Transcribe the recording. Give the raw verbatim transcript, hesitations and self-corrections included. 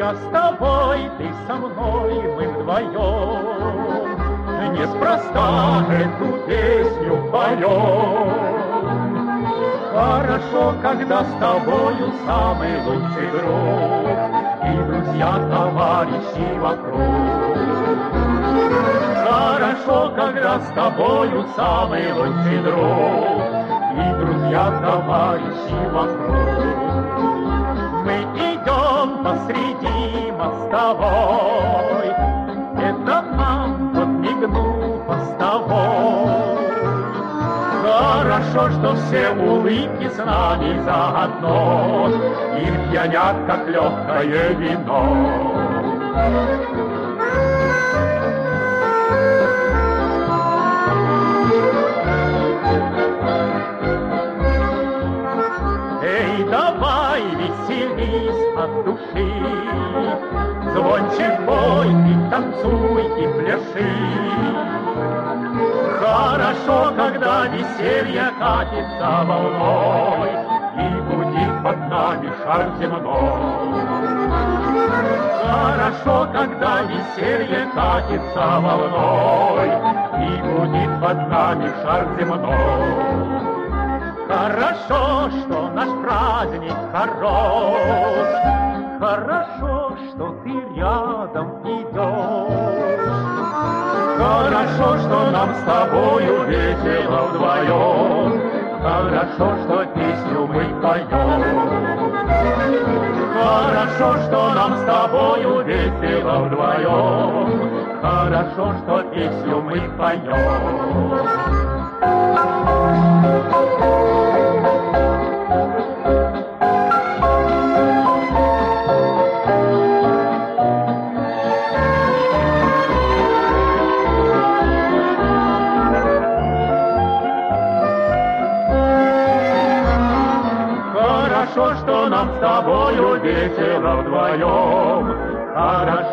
Я с тобой, ты со мной, мы вдвоем неспроста эту песню поем. Хорошо, когда с тобою самый лучший друг и друзья, товарищи вокруг. Хорошо, когда с тобою самый лучший друг и друзья, товарищи вокруг. Мы идем посреди мостовой, это нам подмигнул постовой. Хорошо, что все улыбки с нами заодно, их пьянят, как легкое вино. Эй, давай, веселись от души, звонче пой и танцуй и пляши. Хорошо, когда веселье катится волной и гудит под нами шар земной. Хорошо, когда веселье катится волной и гудит под нами шар земной. Хорошо, что наш праздник хорош, хорошо, что ты рядом идешь. Хорошо, что нам с тобою весело вдвоем, хорошо, что песню мы поем. Хорошо, что нам с тобою весело вдвоем, хорошо, что песню мы поем. Хорошо, что нам с тобою весело вдвоем, хорошо.